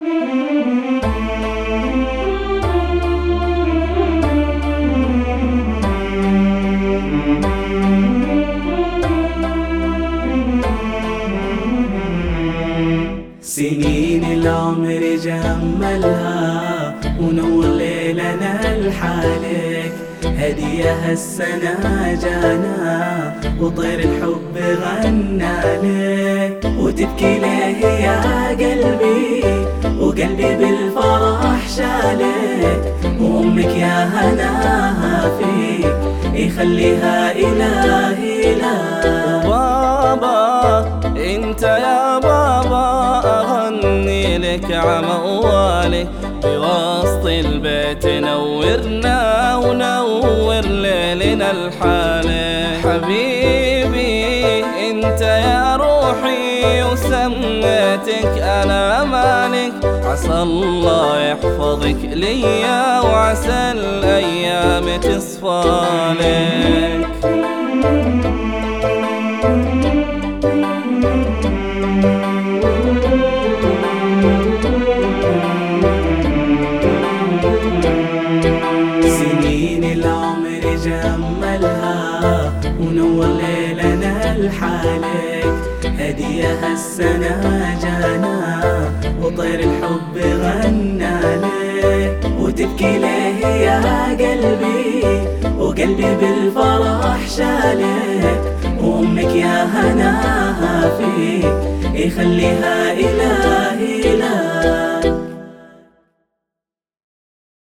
سنين العمر جملها ونور ليلنا لحالك، هدية هالسنة جانا وطير الحب غنى لك، وتبكي ليه يا قلبي وقلبي بالفرح شالك، وأمك يا هناها فيك يخليها إلهي لك. بابا انت يا بابا اغني لك عموالي بوسط البيت، نورنا ونور ليلنا الحالي. حبيبي انت يا روحي وسميتك انا مالك، عسى الله يحفظك ليا وعسى الايام تصفى لك. سنين العمر جملها ونور ليلنا لحالك، هدية هالسنة جانا وطير الحب غنى لك، وتبكي ليه يا قلبي وقلبي بالفرح شالك، وأمك يا هناها فيك يخليها إلهي